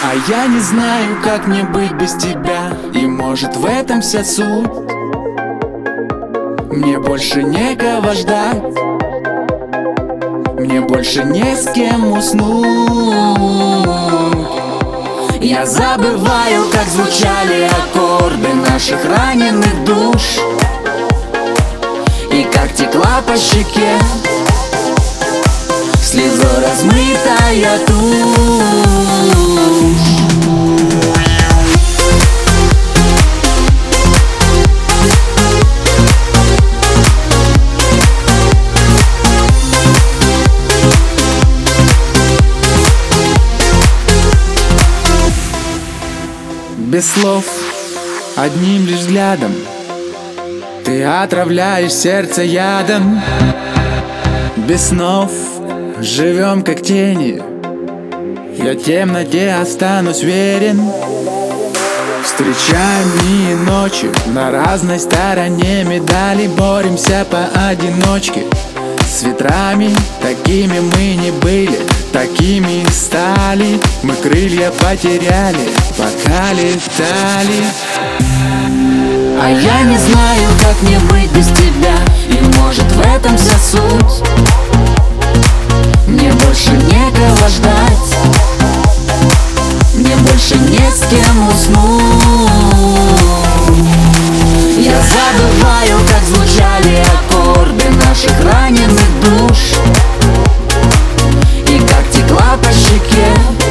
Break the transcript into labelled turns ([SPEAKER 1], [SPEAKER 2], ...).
[SPEAKER 1] А я не знаю, как мне быть без тебя. И может в этом вся суть. Мне больше некого ждать, мне больше не с кем уснуть. Я забываю, как звучали аккорды наших раненых душ, и как текла по щеке слезой размытая тушь. Без слов, одним лишь взглядом ты отравляешь сердце ядом. Без снов живем как тени, я темноте останусь верен. Встречаем дни и ночи на разной стороне медали, боремся поодиночке с ветрами. Такими мы не были, такими и стали. Мы крылья потеряли, пока летали. А я не знаю, как мне быть без тебя. И может в этом вся суть. Мне больше некого ждать, мне больше не с кем уснуть. Я забываю, как звучали аккорды наших раненых душ, и как текла по щеке